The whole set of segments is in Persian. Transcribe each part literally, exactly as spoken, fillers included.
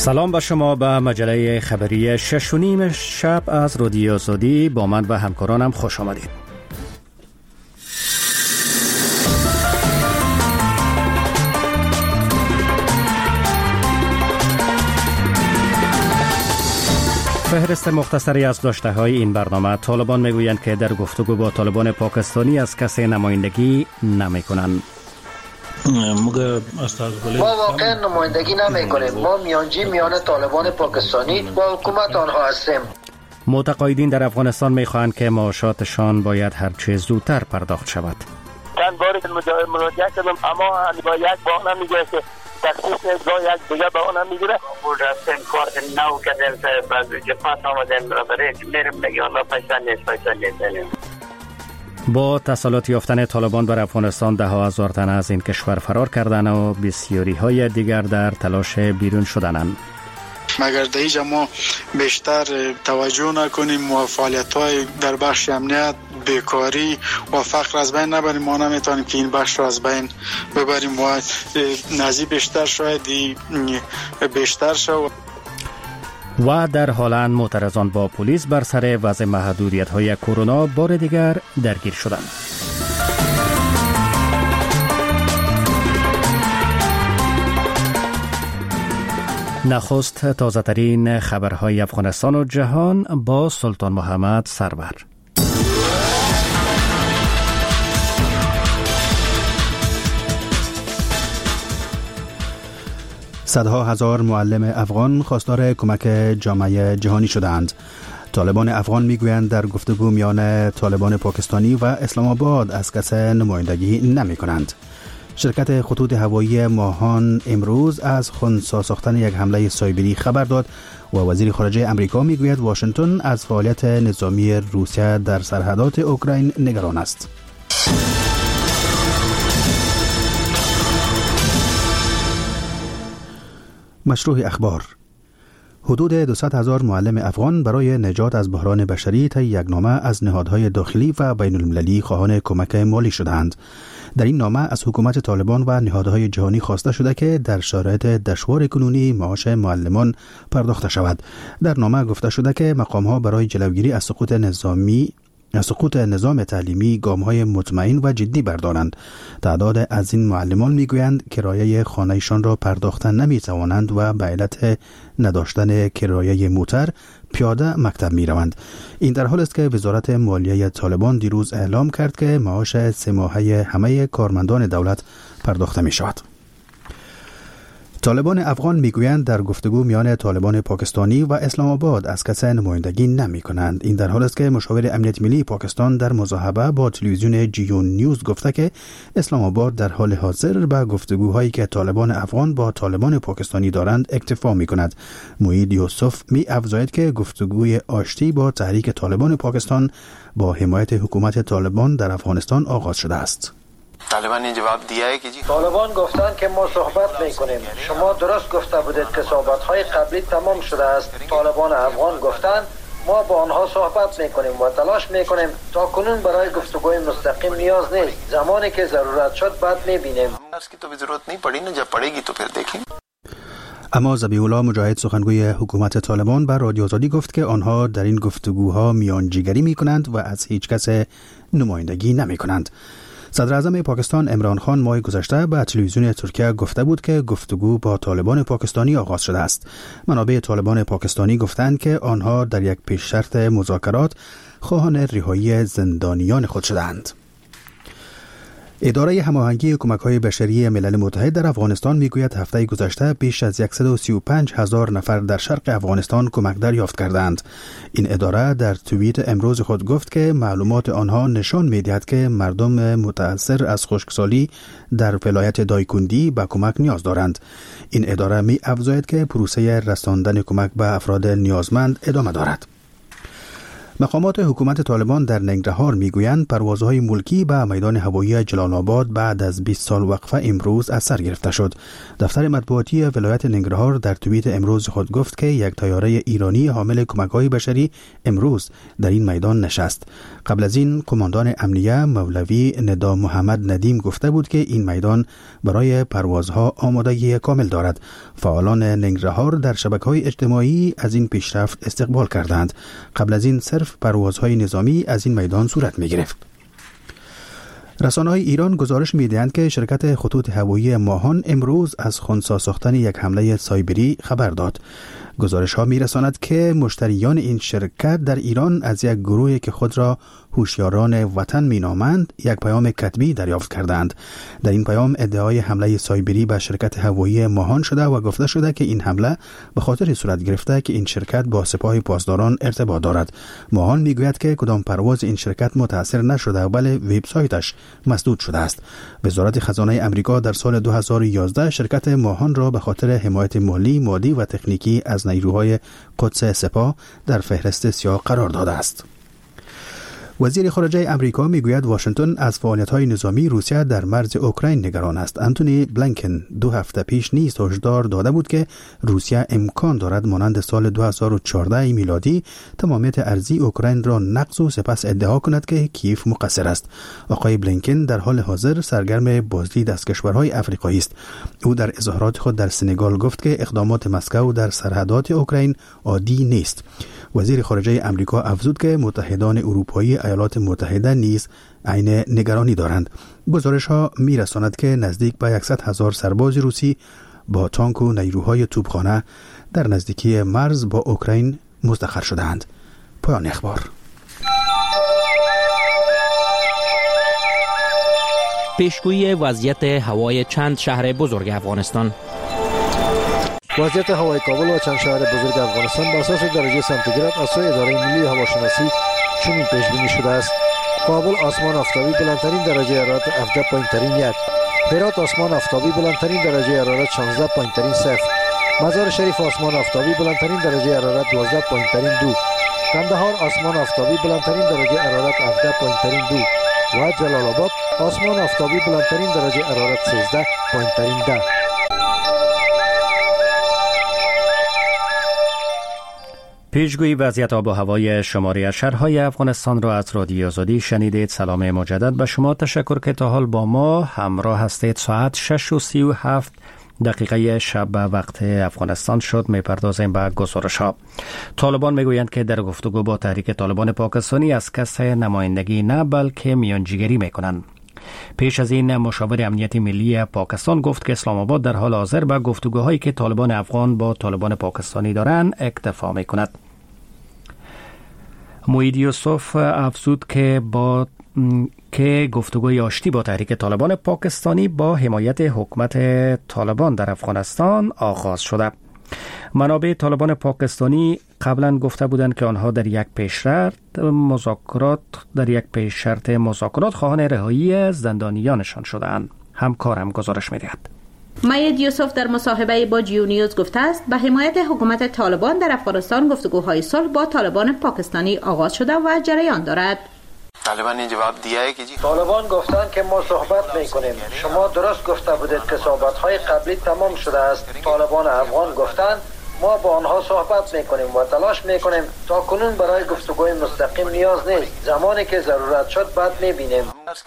سلام به شما. به مجله خبری شش و نیم شب از رادیو آزادی با من و همکارانم خوش آمدید. فهرست مختصری از داشته‌های این برنامه: طالبان میگویند که در گفتگو با طالبان پاکستانی از کسی نمایندگی نمی‌کنند. ما واقعا نمایندگی نمی‌کنیم. ما میانجی میان طالبان پاکستانی با حکومت آنها هستیم. متقاعدین در افغانستان می‌خواهند که معاشاتشان باید هر چه زودتر پرداخت شود. چند بار مراجعه کردم اما با یک بهانه میگه که تخصیص با یک دیگه بهانه میگیره. بود رفتیم کار نو کردیم صاحب از جفت آمدیم برای میریم بگیم الله پیسه نیست پیسه نیست. با تسلط یافتن طالبان بر افغانستان ده ها هزار تن از این کشور فرار کردن و بسیاری های دیگر در تلاش بیرون شدنند. مگر در اینجا ما بیشتر توجه نکنیم و فعالیت‌های در بخش امنیت، بیکاری و فقر از بین نبریم، ما نمیتونیم که این بخش را از بین ببریم و نزدیک بیشتر شاید بیشتر شد. و در هلند معترضان با پلیس بر سر وضع محدودیت‌های کرونا بار دیگر درگیر شدند. نخست تازه ترین خبرهای افغانستان و جهان با سلطان محمد سرور. صدها هزار معلم افغان خواستار کمک جامعه جهانی شدند. طالبان افغان میگویند در گفتگو میان طالبان پاکستانی و اسلام آباد از کس نمایندگی نمی کنند. شرکت خطوط هوایی ماهان امروز از خنثی ساختن یک حمله سایبری خبر داد و وزیر خارجه امریکا میگوید واشنگتن از فعالیت نظامی روسیه در سرحدات اوکراین نگران است. مشروع اخبار: حدود دویست هزار معلم افغان برای نجات از بحران بشری طی یک نامه از نهادهای داخلی و بین المللی خواهان کمک مالی شدند. در این نامه از حکومت طالبان و نهادهای جهانی خواسته شده که در شرایط دشوار کنونی معاش معلمان پرداخته شود. در نامه گفته شده که مقام‌ها برای جلوگیری از سقوط نظامی از سقوط نظام تعلیمی گام‌های مطمئن و جدی بردارند. تعداد از این معلمان میگویند کرایه خانه‌شان را پرداختن نمی‌توانند و به علت نداشتن کرایه موتر پیاده مکتب می‌روند. این در حالی است که وزارت مالیه طالبان دیروز اعلام کرد که معاش سه ماهه همه کارمندان دولت پرداخته می‌شود. طالبان افغان میگویند در گفتگو میان طالبان پاکستانی و اسلام آباد از کس نمایندگی نمی کنند. این در حالی است که مشاور امنیت ملی پاکستان در مصاحبه با تلویزیون جیون نیوز گفته که اسلام آباد در حال حاضر به گفتگوهایی که طالبان افغان با طالبان پاکستانی دارند اکتفا می کند. موید یوسف می افزاید که گفتگوی آشتی با تحریک طالبان پاکستان با حمایت حکومت طالبان در افغانستان آغاز شده است. طالبان این جواب دیه که طالبان گفتن که ما صحبت میکنیم. شما درست گفته بودید که صحبت‌های قبلی تمام شده است. طالبان افغان گفتن ما با آنها صحبت میکنیم و تلاش میکنیم. تا کنون برای گفتگوی مستقیم نیاز نیست. زمانی که ضرورت شد بعد میبینیم. کی تو ضرورت نہیں پڑی نا، جب پڑے گی تو پھر دیکھیں. اما ذبیح الله مجاهد سخنگوی حکومت طالبان بر رادیو آزادی گفت که آنها در این گفتگوها میانجیگری میکنند و از هیچ کس نمایندگی نمیکنند. صدر اعظم پاکستان عمران خان ماه گذشته به تلویزیون ترکیه گفته بود که گفتگو با طالبان پاکستانی آغاز شده است. منابع طالبان پاکستانی گفتند که آنها در یک پیش شرط مذاکرات خواهان رهایی زندانیان خود شدند. اداره هماهنگی کمک‌های بشری ملل متحد در افغانستان میگوید هفته گذشته بیش از صد و سی و پنج هزار نفر در شرق افغانستان کمک دریافت کردند. این اداره در توییت امروز خود گفت که معلومات آنها نشان می‌دهد که مردم متأثر از خشکسالی در ولایت دایکندی به کمک نیاز دارند. این اداره می افزاید که پروسه رساندن کمک به افراد نیازمند ادامه دارد. مقامات حکومت طالبان در ننگرهار میگویند پروازهای ملکی به میدان هوایی جلال آباد بعد از بیست سال وقفه امروز از سر گرفته شد. دفتر مطبوعاتی ولایت ننگرهار در توییت امروز خود گفت که یک طیاره ایرانی حامل کمک‌های بشری امروز در این میدان نشست. قبل از این قماندان امنیه مولوی ندا محمد ندیم گفته بود که این میدان برای پروازها آمادگی کامل دارد. فعالان ننگرهار در شبکه‌های اجتماعی از این پیشرفت استقبال کردند. قبل از این صرف پروازهای نظامی از این میدان صورت می گرفت. رسانه‌های ایران گزارش می‌دهند که شرکت خطوط هوایی ماهان امروز از خنثی ساختن یک حمله سایبری خبر داد. گزارش‌ها می‌رساند که مشتریان این شرکت در ایران از یک گروهی که خود را هوشیاران وطن می‌نامند یک پیام کتبی دریافت کردند. در این پیام ادعای حمله سایبری به شرکت هوایی ماهان شده و گفته شده که این حمله به خاطر صورت گرفته که این شرکت با سپاه پاسداران ارتباط دارد. ماهان می‌گوید که کدام پرواز این شرکت متاثر نشده بلکه وبسایتش مسدود شده است. وزارت خزانه آمریکا در سال دو هزار و یازده شرکت ماهان را به خاطر حمایت مالی، مادی و تکنیکی از نیروهای قدس سپاه در فهرست سیاه قرار داده است. وزیر خارجه امریکا میگوید واشنگتن از فعالیت‌های نظامی روسیه در مرز اوکراین نگران است. انتونی بلینکن دو هفته پیش نیز هشدار داده بود که روسیه امکان دارد مانند سال دو هزار و چهارده میلادی تمامیت ارضی اوکراین را نقض و سپس ادعا کند که کیف مقصر است. آقای بلینکن در حال حاضر سرگرم بازدید از کشورهای افریقایی است. او در اظهارات خود در سنگال گفت که اقدامات مسکو در سرحدات اوکراین عادی نیست. وزیر خارجه امریکا افزود که متحدان اروپایی ایالات متحده نیز عین نگرانی دارند. گزارش ها می رساند که نزدیک به صد هزار سرباز روسی با تانک و نیروهای توپخانه در نزدیکی مرز با اوکراین مستقر شدند. پایان اخبار. پیشگویی وضعیت هوای چند شهر بزرگ افغانستان. وضعیت هوای کابل و چند شهر بزرگ افغانستان بر اساس درجه سانتیگراد از سوی اداره ملی هواشناسی چنین پیش بینی شده است: کابل آسمان آفتابی بلندترین درجه حرارت هفده پایین‌ترین یک، هرات آسمان آفتابی بلندترین درجه حرارت شانزده پایین‌ترین صفر، مزار شریف آسمان آفتابی بلندترین درجه حرارت دوازده پایین‌ترین دو، کندهار آسمان آفتابی بلندترین درجه حرارت هفده پایین‌ترین دو و جلال آباد آسمان آفتابی بلندترین درجه حرارت سیزده پایین‌ترین ده. پیشگویی وضعیت آب و هوای شماره شهرهای افغانستان را از رادیو آزادی شنیدید. سلام مجدد به شما. تشکر که تا حال با ما همراه هستید. ساعت شش و سی و هفت دقیقه شب به وقت افغانستان شد. میپردازیم به گزارش ها. طالبان میگویند که در گفتگو با تحریک طالبان پاکستانی از کسب نمایندگی نه بلکه میانجیگری میکنند. پیش از این مشاور امنیتی ملی پاکستان گفت که اسلام آباد در حال حاضر به گفتگوهایی که طالبان افغان با طالبان پاکستانی دارند اکتفا میکند. موید یوسف افزود که با که گفتگوی آشتی با تحریک طالبان پاکستانی با حمایت حکومت طالبان در افغانستان آغاز شده. منابع طالبان پاکستانی قبلا گفته بودند که آنها در یک پیشرفت مذاکرات در یک پیشرفت مذاکرات خواهان رهایی زندانیانشان شده‌اند. همکارم گزارش می‌دهد. موید یوسف در مصاحبه با جیو نیوز گفته است به حمایت حکومت طالبان در افغانستان گفتگوهای صلح با طالبان پاکستانی آغاز شده و جریان دارد. طالبان این جواب دیه که طالبان گفتند که ما صحبت میکنیم. شما درست گفته بودید که صحبت‌های قبلی تمام شده است. طالبان افغان گفتند ما با آنها صحبت میکنیم و تلاش میکنیم. تا کنون برای گفتگوی مستقیم نیاز نیست. زمانی که ضرورت شد بعد میبینیم.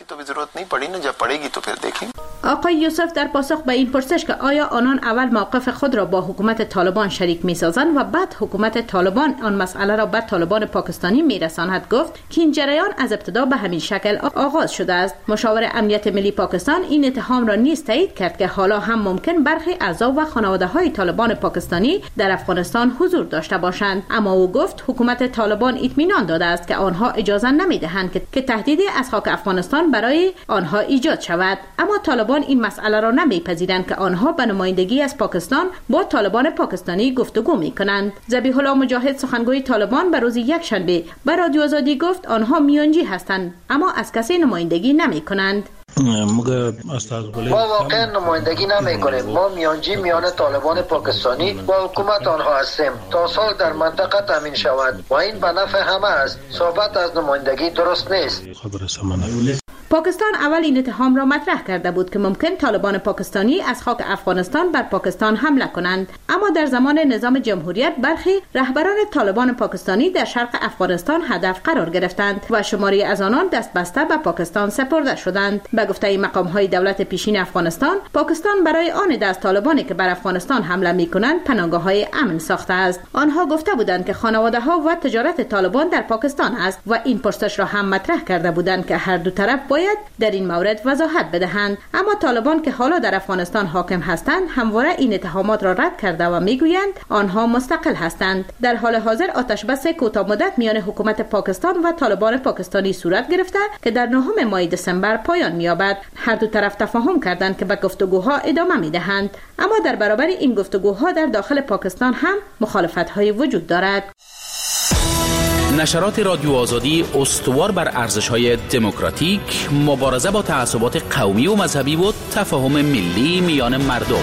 آقای یوسف در پاسخ به این پرسش که آیا آنان اول موقف خود را با حکومت طالبان شریک میسازند و بعد حکومت طالبان آن مسئله را به طالبان پاکستانی میرساند گفت که این جریان از ابتدا به همین شکل آغاز شده است. مشاور امنیت ملی پاکستان این اتهام را نیز تایید کرد که حالا هم ممکن برخی اعضا و خانواده های طالبان پاکستانی در افغانستان حضور داشته باشند، اما او گفت حکومت طالبان اطمینان داده است که آنها اجازه نمیدهند که, که تهدیدی از خاک افغانستان برای آنها ایجاد شود. اما طالبان این مسئله را نمیپذیرند که آنها به نمایندگی از پاکستان با طالبان پاکستانی گفتگو میکنند. ذبیح الله مجاهد سخنگوی طالبان به روز یکشنبه به رادیو آزادی گفت آنها میانجی هستند اما از کسی نمایندگی نمیکنند. ما واقعا نمایندگی نمی کنیم. ما میانجی میان طالبان پاکستانی و حکومت آنها هستیم تا سال در منطقه تامین شود و این به نفع همه است. صحبت از نمایندگی درست نیست. پاکستان اول این اتهام را مطرح کرده بود که ممکن طالبان پاکستانی از خاک افغانستان بر پاکستان حمله کنند، اما در زمان نظام جمهوریت برخی رهبران طالبان پاکستانی در شرق افغانستان هدف قرار گرفتند و شماری از آنان دست بسته به پاکستان سپرده شدند. به گفته مقام‌های دولت پیشین افغانستان، پاکستان برای آن دست طالبانی که بر افغانستان حمله می‌کنند پناهگاه‌های امن ساخته است. آنها گفته بودند که خانواده‌ها و تجارت طالبان در پاکستان است و این پرسش را هم مطرح کرده بودند که هر دو طرف باید در این مورد وضاحت بدهند، اما طالبان که حالا در افغانستان حاکم هستند همواره این اتهامات را رد کرده و میگویند آنها مستقل هستند. در حال حاضر آتش بس کوتاه مدت میان حکومت پاکستان و طالبان پاکستانی صورت گرفته که در نهم ماه دسامبر پایان می‌یابد. هر دو طرف تفاهم کردند که به گفتگوها ادامه میدهند، اما در برابر این گفتگوها در داخل پاکستان هم مخالفت‌های وجود دارد. نشرات رادیو آزادی استوار بر ارزش‌های دموکراتیک، مبارزه با تعصبات قومی و مذهبی و تفاهم ملی میان مردم.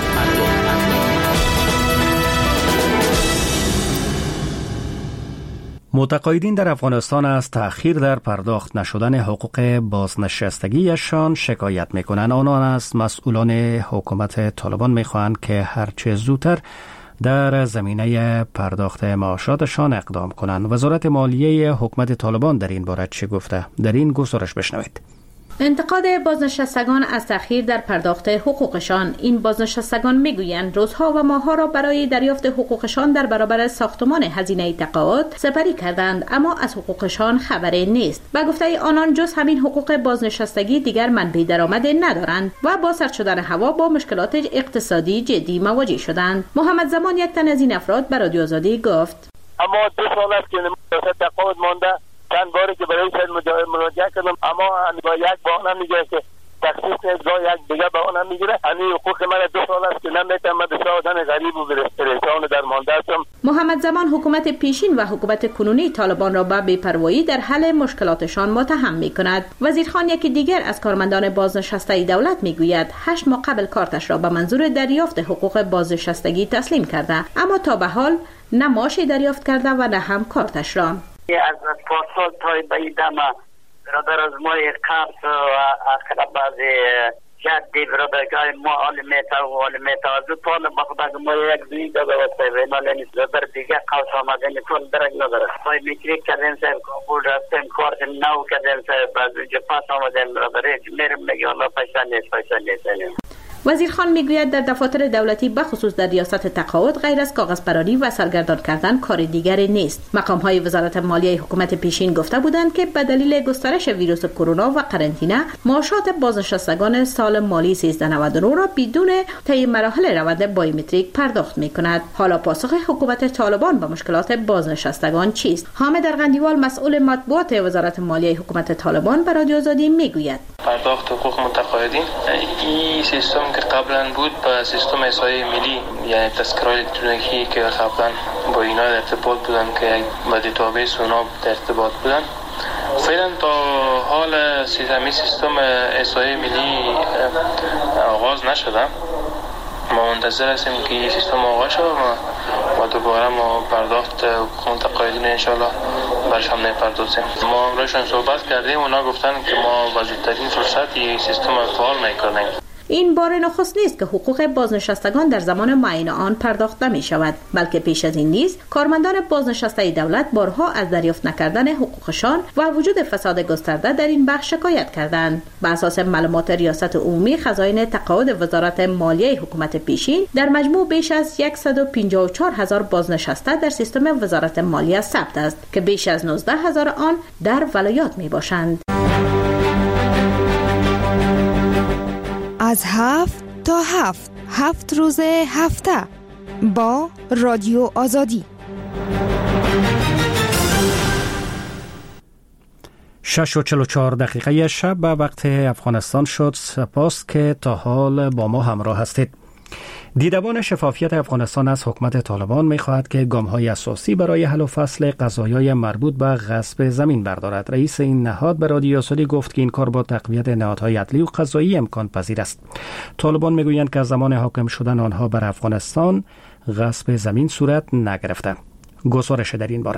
متقاعدین در افغانستان از تأخیر در پرداخت نشدن حقوق بازنشستگیشان شکایت می‌کنند. آنان از مسئولان حکومت طالبان می‌خواهند که هرچه زودتر در زمینه پرداخت معاشاتشان اقدام کنند. وزارت مالیه حکومت طالبان در این باره چه گفته؟ در این گزارش بشنوید. انتقاد بازنشستگان از تأخیر در پرداخت حقوقشان. این بازنشستگان میگویند روزها و ماهها را برای دریافت حقوقشان در برابر ساختمان هزینه تقاعد سپری کردند، اما از حقوقشان خبری نیست. به گفته آنان جز همین حقوق بازنشستگی دیگر منبع درآمد ندارند و با سرد شدن هوا با مشکلات اقتصادی جدی مواجه شدند. محمد زمان یک تن از این افراد به رادیو آزادی گفت: اما دو سال است که تقاعد مانده. چند باری که برای سید مراجعه کردم، اما با یک بهانه میگه که تخصیص نیست، با یک دیگه بهانه میگیره. همین حقوق من دو سال است که نمیتونم به آدم غریب و پریشان در مانده هستم. محمد زمان حکومت پیشین و حکومت کنونی طالبان را به بی‌پروایی در حل مشکلاتشان متهم میکند. وزیرخان یکی دیگر از کارمندان بازنشسته دولت میگوید هشت ماه قبل کارتش را به منظور دریافت حقوق بازنشستگی تسلیم کرده، اما تا به حال نه معاشی دریافت کرده و نه هم کارتش را. از پارسال تا به این دمه برادر از ما قبض و اخیرا بعضی جدی برادر که ما آلمیتا و آلمیتا از دو پانه بخدا ما یک دوی داده و سیوه ناله نیست برادر دیگه قوس آمده نیتون درک نداره. پای میتریک کردن سیب کابول رفتن کارت نو کردن سیب از اونجا پاس آمدن برادر میرم نگه الله پیشن نیست پیشن نیست. وزیرخان میگوید در دفاتر دولتی بخصوص در ریاست تقاعد غیر از کاغذپرانی و سرگردان کردن کار دیگری نیست. مقام‌های وزارت مالیه حکومت پیشین گفته بودند که به دلیل گسترش ویروس کرونا و قرنطینه معاشات بازنشستگان سال مالی سیزده نود و نه را بدون طی مراحل روند بایومتریک پرداخت می‌کند. حالا پاسخ حکومت طالبان به مشکلات بازنشستگان چیست؟ حامد ارغندیوال مسئول مطبوعات وزارت مالیه حکومت طالبان به رادیو آزادی میگوید پرداخت حقوق متقاعدین این سیستم که قبلا بود با سیستم احصایی ملی، یعنی تذکره الکترونیکی که قبلا با اینا در ارتباط بودن که با دیتابیس اونا در ارتباط بودن، فعلا تا حال سیستم سیستم احصایی ملی آغاز نشده. ما منتظر هستیم که این سیستم آغاز شد و دوباره ما پرداخت حقوق متقاعدین انشالله برش هم نپردازیم. ما امروزشان صحبت کردیم، اونا گفتن که ما با زودترین فرصت این سیستم فعال میکنیم. این بار نخست نیست که حقوق بازنشستگان در زمان معین آن پرداخت نمی شود، بلکه پیش از این نیز کارمندان بازنشسته دولت بارها از دریافت نکردن حقوقشان و وجود فساد گسترده در این بخش شکایت کردند. بر اساس معلومات ریاست عمومی خزاین تقاعد وزارت مالیه حکومت پیشین، در مجموع بیش از صد و پنجاه و چهار هزار بازنشسته در سیستم وزارت مالیه ثبت است که بیش از نوزده هزار آن در ولایات می باشند. از هفت تا هفت هفت روز هفته با رادیو آزادی. شش و چل و چهار دقیقه شب به وقت افغانستان شد. سپاس که تا حال با ما همراه هستید. دیدبان شفافیت افغانستان از حکومت طالبان می‌خواهد که گام‌های اساسی برای حل و فصل قضایای مربوط به غصب زمین بردارد. رئیس این نهاد به رادیو آزادی گفت که این کار با تقویت نهادهای عدلی و قضایی امکان پذیر است. طالبان میگویند که از زمان حاکم شدن آنها بر افغانستان غصب زمین صورت نگرفته. گزارش در این باره.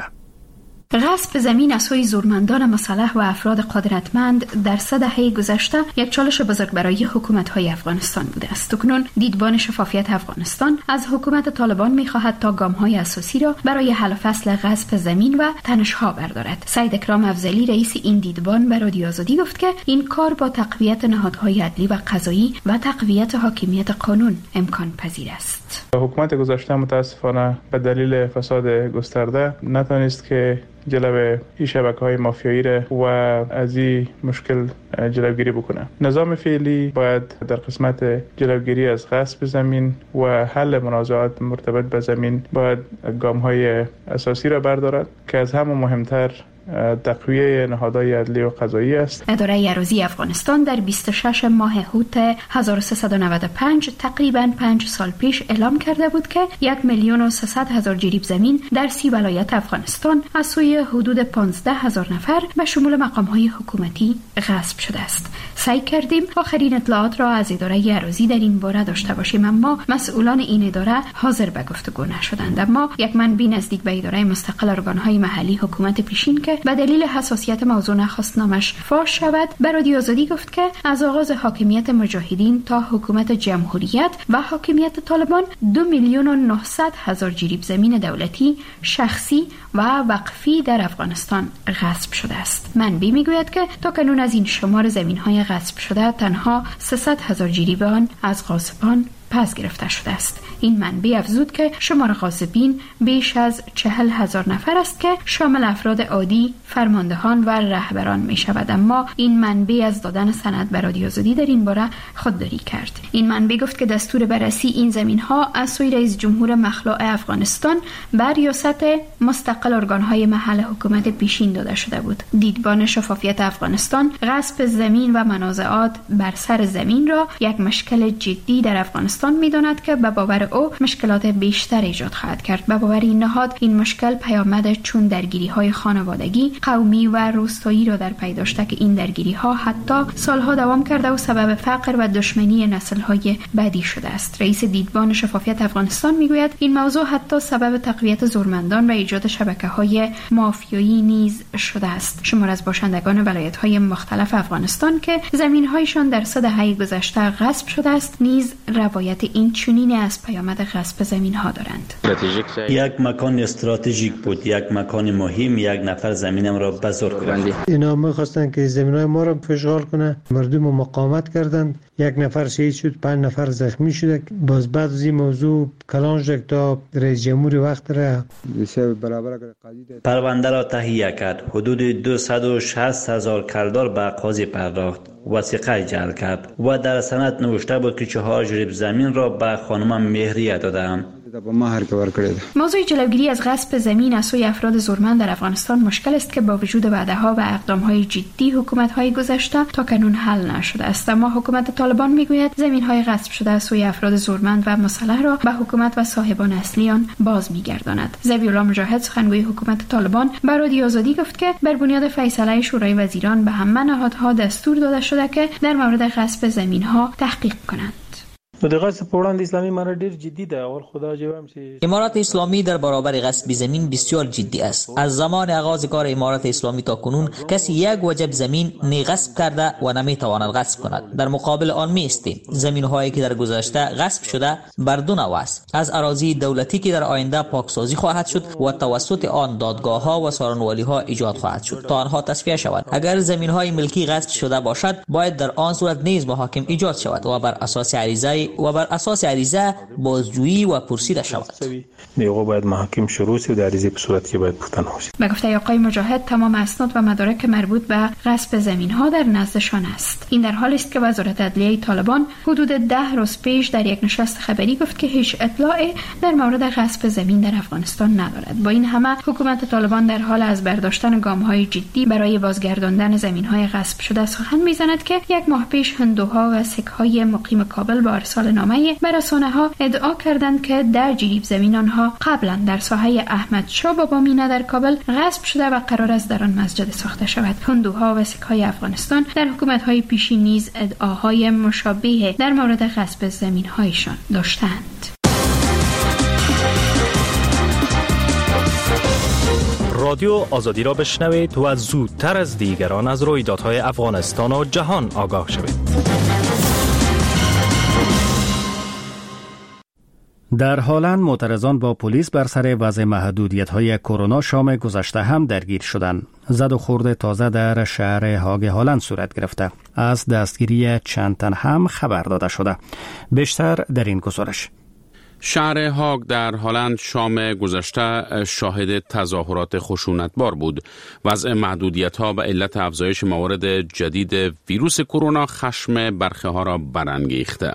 غصب زمین از سوی زورمندان مسلح و افراد قدرتمند در سه دهه گذشته یک چالش بزرگ برای حکومت‌های افغانستان بوده است. اکنون دیدبان شفافیت افغانستان از حکومت طالبان می‌خواهد تا گام‌های اساسی را برای حل فصل غصب زمین و تنش‌ها بردارد. سید اکرام افضلی رئیس این دیدبان به رادیو آزادی گفت که این کار با تقویت نهادهای عدلی و قضایی و تقویت حاکمیت قانون امکان پذیر است. حکومت گذشته متاسفانه به دلیل فساد گسترده نتوانست که جلب این شبکه‌های مافیایی را و از این مشکل جلوگیری بکنه. نظام فعلی باید در قسمت جلوگیری از غصب زمین و حل منازعات مرتبط به زمین باید گام‌های اساسی را بردارد که از همه مهمتر تقویه نهادهای عدلی و قضایی است. اداره اراضی افغانستان در بیست و شش ماه هوت هزار و سیصد و نود و پنج تقریباً پنج سال پیش اعلام کرده بود که یک میلیون و سیصد هزار جریب زمین در سی ولایت افغانستان از سوی حدود پانزده هزار نفر به شمول مقام‌های حکومتی غصب شده است. سعی کردیم آخرین اطلاعات را از اداره اراضی در این باره داشته باشیم، اما مسئولان این اداره حاضر به گفتگو نشدند. اما یک منبع نزدیک به اداره مستقل ارگان‌های محلی حکومت پیشین که به دلیل حساسیت موضوع نخواست نامش فاش شود به رادیو آزادی گفت که از آغاز حاکمیت مجاهدین تا حکومت جمهوریت و حاکمیت طالبان دو میلیون و نهصد هزار جریب زمین دولتی، شخصی و وقفی در افغانستان غصب شده است. منبع میگوید که تا کنون از این شمار زمین‌های غصب شده تنها سیصد هزار جریب آن از غاصبان پس گرفته شده است. این منبع افزود که شمار غاصبین بیش از چهل هزار نفر است که شامل افراد عادی، فرماندهان و رهبران می شود، اما این منبع از دادن سند به رادیو آزادی در این باره خودداری کرد. این منبع گفت که دستور بررسی این زمین ها از سوی رئیس جمهور مخلوع افغانستان بر ریاست مستقل ارگانهای محل حکومت پیشین داده شده بود. دیدبان شفافیت افغانستان غصب زمین و منازعات بر سر زمین را یک مشکل جدی در افغانستان می داند که به باور او مشکلات بیشتر ایجاد خواهد کرد. به باور این نهاد این مشکل پیامد چون درگیری های خانوادگی، قومی و روستایی را در پی داشته که این درگیری ها حتی سالها دوام کرده و سبب فقر و دشمنی نسل های بعدی شده است. رئیس دیدبان شفافیت افغانستان میگوید این موضوع حتی سبب تقویت زورمندان و ایجاد شبکه های مافیایی نیز شده است. شمار از باشندگان ولایت های مختلف افغانستان که زمین هایشان در سه دهه گذشته غصب شده است نیز روایت این چنین از پیامد غصب زمین ها دارند. یک مکان استراتژیک بود، یک مکان مهم، یک نفر زمینم را بزرگ کرد. اینا می‌خواستن که زمینای ما را اشغال کنه، مردم مقاومت کردند، یک نفر شهید شد، پنج نفر زخمی شده. باز بعد از این موضوع کلان شد تا رئیس جمهور وقت را پرونده را تهیه کرد. حدود دویست و شصت هزار کلدار به قاضی پرداخت، وثیقه جعل کرد و در سند نوشته بود که چهار جریب زمین را به خانم مهریه دادم. موضوع جلوگیری از غصب زمین از سوی افراد زورمند در افغانستان مشکل است که با وجود وعده‌ها و اقدام‌های جدی حکومت‌های گذشته تا کنون حل نشده است. اما حکومت طالبان میگوید زمین‌های غصب شده از سوی افراد زورمند و مسلح را به حکومت و صاحبان اصلی آن باز می‌گرداند. ذبیح الله مجاهد سخنگوی حکومت طالبان به رادیو آزادی گفت که بر بنیاد فیصله شورای وزیران به همه نهادها دستور داده شده که در مورد غصب زمین‌ها تحقیق کنند. امارات اسلامی در برابر غصب زمین بسیار جدی است. از زمان آغاز کار امارات اسلامی تا کنون کسی یک وجب زمین نی غصب کرده و نمیتواند غصب کند. در مقابل آن می استیم زمین هایی که در گذشته غصب شده بر دو نوع است: از اراضی دولتی که در آینده پاکسازی خواهد شد و توسط آن دادگاه ها و سارنوالی ها ایجاد خواهد شد تا آنها تصفیه شود. اگر زمین های ملکی غصب شده باشد باید در آن صورت نیز محاکم ایجاد شود و بر اساس عریضه و بر اساس عریضه بازجویی و پرسیده شود. دیگه باید محاکم شروع شد، در عریضه به صورت که باید پختن باشد. به گفته آقای مجاهد تمام اسناد و مدارک مربوط به غصب زمین ها در نزدشان است. این در حالی است که وزارت عدلیه طالبان حدود ده روز پیش در یک نشست خبری گفت که هیچ اطلاعی در مورد غصب زمین در افغانستان ندارد. با این همه حکومت طالبان در حال از برداشتن گام های جدی برای بازگرداندن زمین های غصب شده سخن میزند که یک ماه پیش هندوها و سیک های مقیم کابل با ارسال نامه به رسانه‌ها ادعا کردند که در جریب زمین آنها قبلا در ساحه احمد شاه بابا مینا در کابل غصب شده و قرار است در آن مسجد ساخته شود. هندوها و سیک‌های افغانستان در حکومت‌های پیشین نیز ادعاهای مشابه در مورد غصب زمین‌هایشان داشتند. رادیو آزادی را بشنوید و زودتر از دیگران از رویدادهای افغانستان و جهان آگاه شوید. در هلند معترضان با پلیس بر سر وضع محدودیت‌های کرونا شام گذشته هم درگیر شدند. زد و خورد تازه در شهر هاگ هلند صورت گرفته. از دستگیری چند تن هم خبر داده شده. بیشتر در این گزارش. شهر هاگ در هلند شام گذشته شاهد تظاهرات خشونتبار بود. وضع محدودیت‌ها به علت افزایش موارد جدید ویروس کرونا خشم برخی ها را برانگیخته.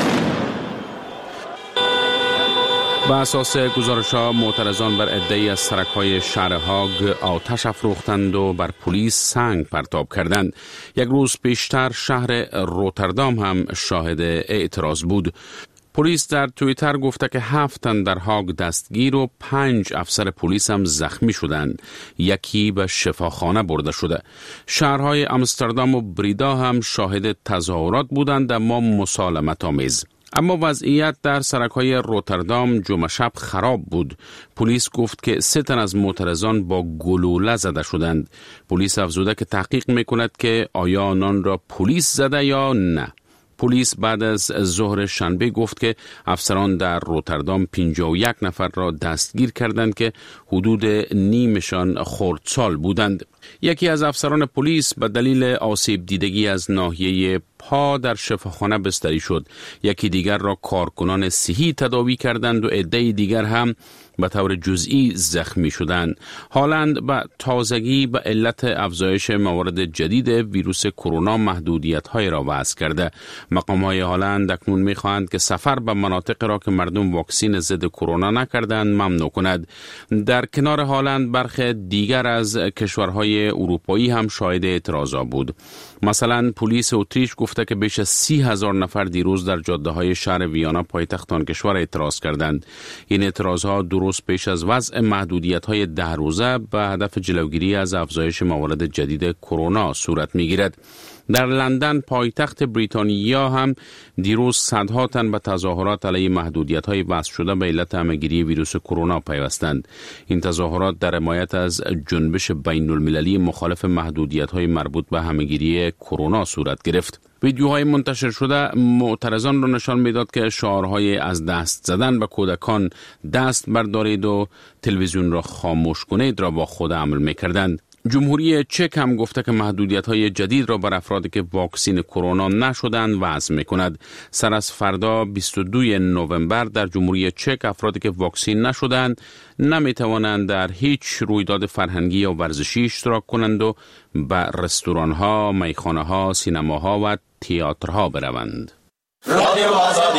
بر اساس گزارش‌ها معترضان بر عده‌ای از سرک‌های شهر هاگ آتش افروختند و بر پلیس سنگ پرتاب کردند. یک روز پیشتر شهر روتردام هم شاهد اعتراض بود. پلیس در توییتر گفته که هفت تن در هاگ دستگیر و پنج افسر پلیس هم زخمی شدند. یکی به شفاخانه برده شده. شهرهای آمستردام و بریدا هم شاهد تظاهرات بودند اما مسالمت آمیز. اما وضعیت در سرک‌های روتردام جمعه شب خراب بود. پلیس گفت که سه تن از معترضان با گلوله زده شدند. پلیس افزوده که تحقیق می‌کند که آیا آنان را پلیس زده یا نه. پلیس بعد از ظهر شنبه گفت که افسران در روتردام پنجاه و یک نفر را دستگیر کردند که حدود نیمشان خردسال بودند. یکی از افسران پلیس به دلیل آسیب دیدگی از ناحیه پا در شفاخانه بستری شد. یکی دیگر را کارکنان صحی تداوی کردند و عده دیگر هم به طور جزئی زخمی شدند. هلند به تازگی به علت افزایش موارد جدید ویروس کرونا محدودیت‌های را وضع کرده. مقام‌های هلند اکنون می‌خواهند که سفر به مناطق را که مردم واکسین ضد کرونا نکردند ممنوع کند. در کنار هلند برخی دیگر از کشورهای اروپایی هم شاهد اعتراضات بود. مثلا پلیس اتریش گفته که بیش از سی هزار نفر دیروز در جاده‌های شهر ویانا پایتخت آن کشور اعتراض کردند. این اعتراضها درست پیش از وضع محدودیت‌های ده روزه به هدف جلوگیری از افزایش موارد جدید کرونا صورت می‌گیرد. در لندن پایتخت بریتانیا هم دیروز صدها تن به تظاهرات علیه محدودیت‌های وضع شده به علت همه‌گیری ویروس کرونا پیوستند. این تظاهرات در حمایت از جنبش بین‌المللی مخالف محدودیت‌های مربوط به همه‌گیری کرونا صورت گرفت. ویدیوهای منتشر شده معترضان را نشان میداد که شعارهای از دست زدن به کودکان، دست بردارید و تلویزیون را خاموش کنید را با خود عمل می‌کردند. جمهوری چک هم گفته که محدودیت‌های جدید را بر افرادی که واکسین کرونا نشدند وضع می‌کند. سر از فردا بیست و دوم نوامبر در جمهوری چک افرادی که واکسین نشدند نمی‌توانند در هیچ رویداد فرهنگی یا ورزشی اشتراک کنند و به رستوران‌ها، میخانه‌ها، سینماها و تئاترها بروند. رادیو آزادی.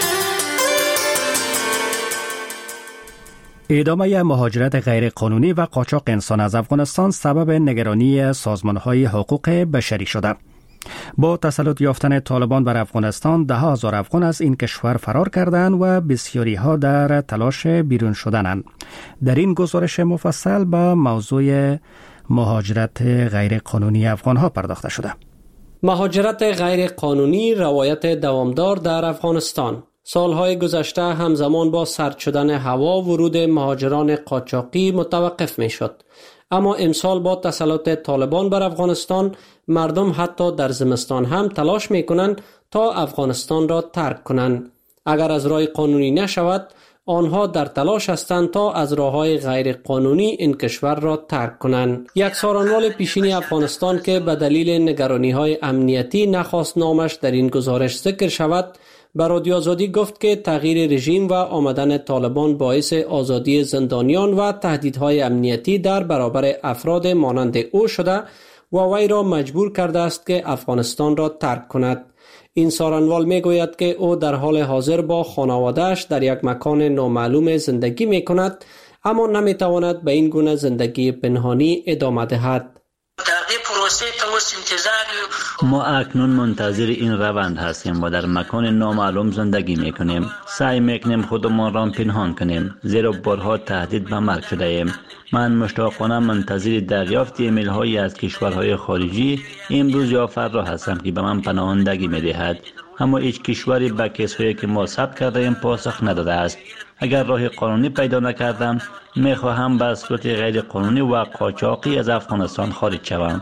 ادامه مهاجرت غیرقانونی و قاچاق انسان از افغانستان سبب نگرانی سازمان‌های حقوق بشری شده. با تسلط یافتن طالبان بر افغانستان ده هزار افغان از این کشور فرار کردند و بسیاری ها در تلاش بیرون شدنند. در این گزارش مفصل به موضوع مهاجرت غیرقانونی افغان ها پرداخته شده. مهاجرت غیرقانونی روایت دوامدار در افغانستان. سالهای گذشته همزمان با سرد شدن هوا ورود مهاجران قاچاقی متوقف می شد. اما امسال با تسلط طالبان بر افغانستان مردم حتی در زمستان هم تلاش می کنند تا افغانستان را ترک کنند. اگر از راه قانونی نشود آنها در تلاش هستند تا از راه‌های غیر قانونی این کشور را ترک کنند. یک سارنوال پیشین افغانستان که به دلیل نگرانی‌های امنیتی نخواست نامش در این گزارش ذکر شود به رادیو آزادی گفت که تغییر رژیم و آمدن طالبان باعث آزادی زندانیان و تهدیدهای امنیتی در برابر افراد مانند او شده و وی را مجبور کرده است که افغانستان را ترک کند. این سارنوال می گوید که او در حال حاضر با خانواده‌اش در یک مکان نامعلوم زندگی می کند اما نمی تواند به این گونه زندگی پنهانی ادامه دهد. در این پروسه توس انتظار. ما اکنون منتظر این روند هستیم و در مکان نامعلوم زندگی میکنیم. سعی میکنیم خودمان را پنهان کنیم، زیرا بارها تهدید به مرگ شده ایم. من مشتاقانه منتظر دریافت ایمیل هایی از کشورهای خارجی امروز یا فردا هستم که به من پناهندگی میدهد. اما هیچ کشوری به کسایی که ما ثبت کرده ایم پاسخ نداده است. اگر راه قانونی پیدا نکردم میخواهم به صورت غیر قانونی و قاچاقی از افغانستان خارج شوم.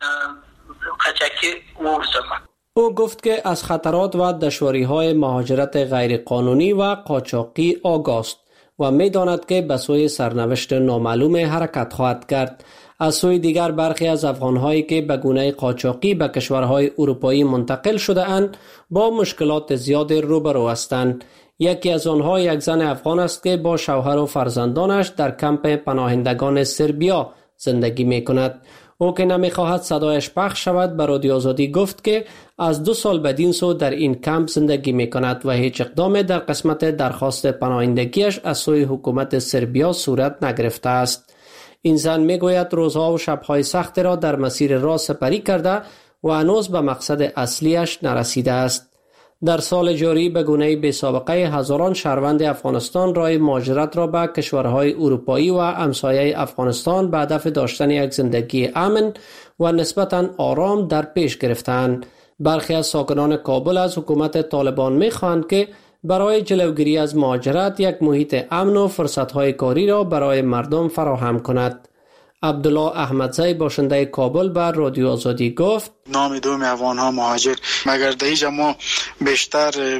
او گفت که از خطرات و دشواری‌های مهاجرت غیر قانونی و قاچاقی آگاه است و می‌داند که به سوی سرنوشت نامعلوم حرکت خواهد کرد. از سوی دیگر برخی از افغان‌هایی که به گونه قاچاقی به کشورهای اروپایی منتقل شده اند با مشکلات زیاد روبرو هستند. یکی از آنها یک زن افغان است که با شوهر و فرزندانش در کمپ پناهندگان سربیا زندگی می‌کند. او که نمی‌خواهد صدایش پخش شود به رادیو آزادی گفت که از دو سال بدین سو در این کمپ زندگی می‌کند و هیچ اقدام در قسمت درخواست پناهندگیش از سوی حکومت سربیا صورت نگرفته است. این زن میگوید روزها و شب‌های سخت را در مسیر راه سپری کرده و هنوز به مقصد اصلیش نرسیده است. در سال جاری به گونه بی‌سابقه هزاران شهروند افغانستان راه مهاجرت را به کشورهای اروپایی و همسایه افغانستان به هدف داشتن یک زندگی امن و نسبتاً آرام در پیش گرفتند. برخی از ساکنان کابل از حکومت طالبان می‌خواهند که برای جلوگیری از مهاجرت یک محیط امن و فرصت‌های کاری را برای مردم فراهم کند. عبدالله احمدزی باشنده کابل بر رادیو آزادی گفت نام دوم افغان ها مهاجر مگر دیجا ما بیشتر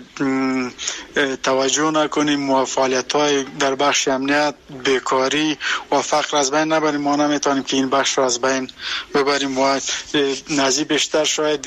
توجه نکنیم و فعالیت های در بخش امنیت، بیکاری و فقر از بین نبریم، ما نمیتونیم که این بخش را از بین ببریم و نزی بیشتر شاید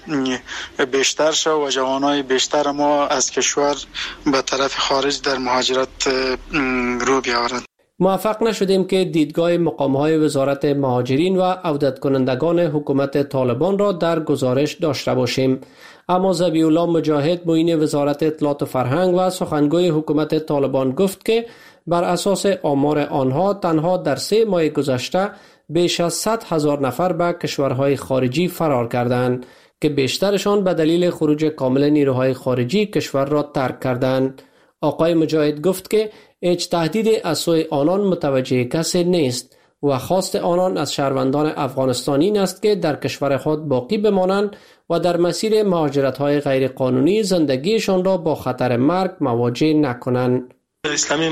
بیشتر شو و جوانای بیشتر ما از کشور به طرف خارج در مهاجرت رو بیاورند. موفق نشدیم که دیدگاه مقام‌های وزارت مهاجرین و عودت کنندگان حکومت طالبان را در گزارش داشته باشیم. اما ذبیح الله مجاهد معین وزارت اطلاعات و فرهنگ و سخنگوی حکومت طالبان گفت که بر اساس آمار آنها تنها در سه ماه گذشته بیش از صد هزار نفر به کشورهای خارجی فرار کردند که بیشترشان به دلیل خروج کامل نیروهای خارجی کشور را ترک کردند. آقای مجاهد گفت که هیچ تهدید از سوی آنان متوجه کسی نیست و خواست آنان از شهروندان افغانستانی است که در کشور خود باقی بمانند و در مسیر مهاجرت‌های غیر قانونی زندگیشان را با خطر مرگ مواجه نکنند. اسلامی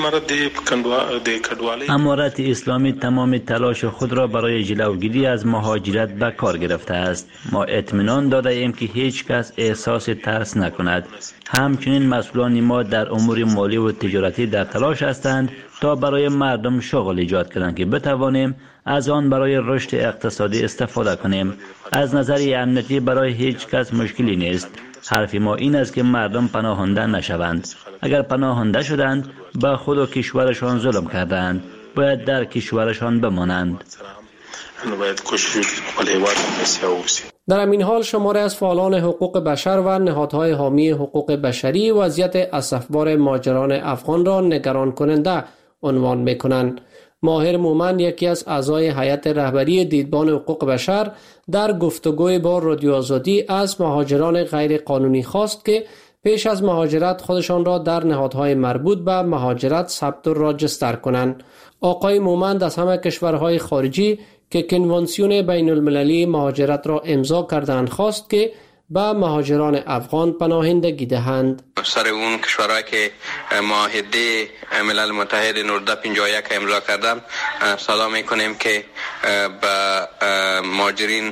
امارت اسلامی تمام تلاش خود را برای جلوگیری از مهاجرت به کار گرفته است. ما اطمینان داده ایم که هیچ کس احساس ترس نکند. همچنین مسئولان ما در امور مالی و تجارتی در تلاش هستند تا برای مردم شغل ایجاد کنند که بتوانیم از آن برای رشد اقتصادی استفاده کنیم. از نظر امنیتی برای هیچ کس مشکلی نیست. حرف ما این است که مردم پناهنده نشوند. اگر پناهنده شدند به خود و کشورشان ظلم کردند، باید در کشورشان بمانند. در همین حال شماری از فعالان حقوق بشر و نهادهای حامی حقوق بشری وضعیت اسفبار مهاجران افغان را نگران کننده عنوان می‌کنند. ماهر مومن یکی از اعضای هیئت رهبری دیدبان حقوق بشر در گفتگوی با رادیو آزادی از مهاجران غیر قانونی خواست که پیش از مهاجرت خودشان را در نهادهای مربوط به مهاجرت ثبت و راجستر کنند. آقای مومن از همه کشورهای خارجی که کنوانسیون بین المللی مهاجرت را امضا کردند خواست که به مهاجران افغان پناهندگی دهند. سر اون کشورهایی که معاهده ملل متحد نود پنجاه و یک امضا کردن صدا میکنیم که به مهاجرین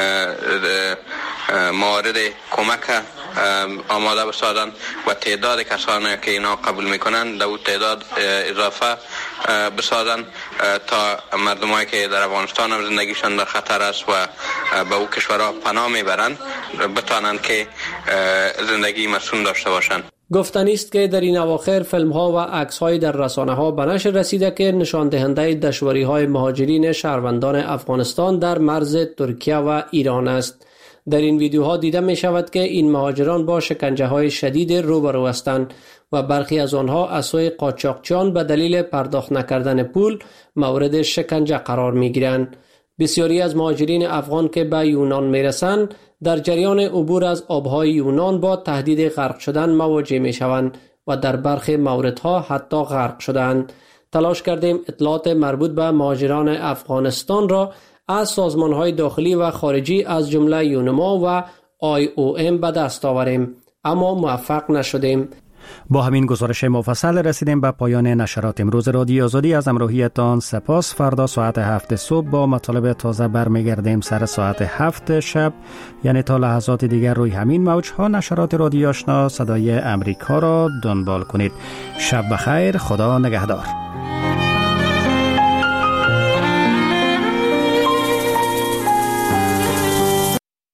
موارد کمک آماده بسازند و تعداد کسانی که اینا قبول میکنند در اون تعداد اضافه بسازند تا مردمایی که در افغانستان هم زندگیشان در خطر است و به او کشورها پناه میبرند بتوانند که زندگی مسئول داشته باشند. گفتنی است که در این اواخر فیلم ها و عکس های در رسانه ها به نشر رسیده که نشان دهنده دشواری های مهاجرین شهروندان افغانستان در مرز ترکیه و ایران است. در این ویدیوها دیده می شود که این مهاجران با شکنجه های شدید روبرو هستند و برخی از آنها از سوی قاچاقچیان به دلیل پرداخت نکردن پول مورد شکنجه قرار می گیرند. بسیاری از مهاجرین افغان که به یونان میرسند در جریان عبور از آبهای یونان با تهدید غرق شدن مواجه میشوند و در برخی موردها حتی غرق شدند. تلاش کردیم اطلاعات مربوط به مهاجران افغانستان را از سازمان‌های داخلی و خارجی از جمله یونما و آی او ام به دست آوریم، اما موفق نشدیم. با همین گزارش مفصل رسیدیم به پایان نشرات امروز رادیو آزادی. از امروحیتان سپاس. فردا ساعت هفت صبح با مطالب تازه برمیگردیم. سر ساعت هفت شب یعنی تا لحظات دیگر روی همین موجها نشرات رادیو آشنا صدای امریکا را دنبال کنید. شب بخیر. خدا نگهدار.